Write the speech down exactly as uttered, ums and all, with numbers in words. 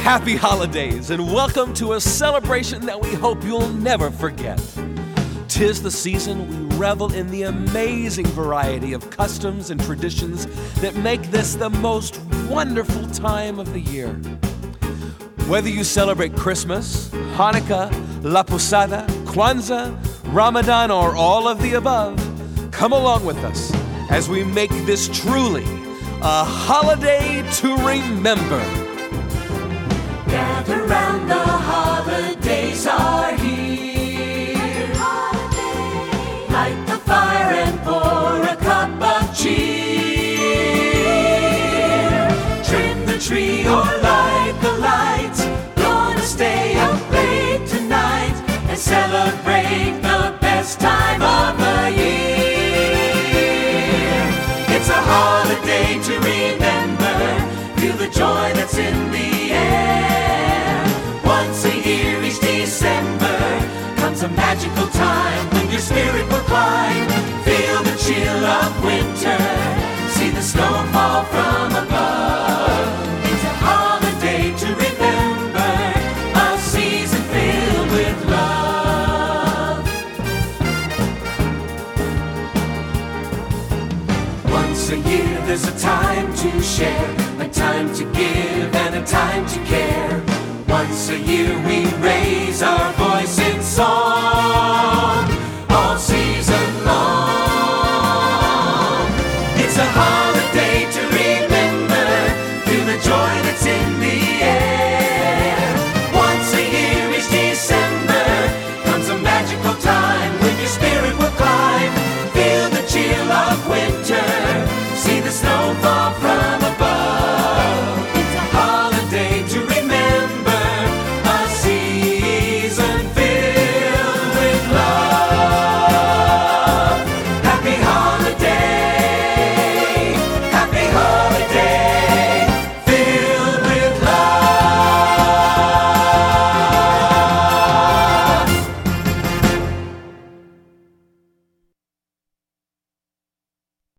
Happy holidays and welcome to a celebration that we hope you'll never forget. 'Tis the season we revel in the amazing variety of customs and traditions that make this the most wonderful time of the year. Whether you celebrate Christmas, Hanukkah, La Posada, Kwanzaa, Ramadan, or all of the above, come along with us as we make this truly a holiday to remember. Gather round, the holidays are here. Light the fire and pour a cup of cheer. Trim the tree or light the lights. Gonna stay up late tonight and celebrate the best time of the year. It's a holiday to remember. Feel the joy that's in the air. Once a year, each December, comes a magical time when your spirit will climb. Feel the chill of winter. See the snow fall from above. It's a holiday to remember. A season filled with love. Once a year, there's a time to share. A time to give and a time to care. Once a year we raise our voice in song, all season long. It's a holiday.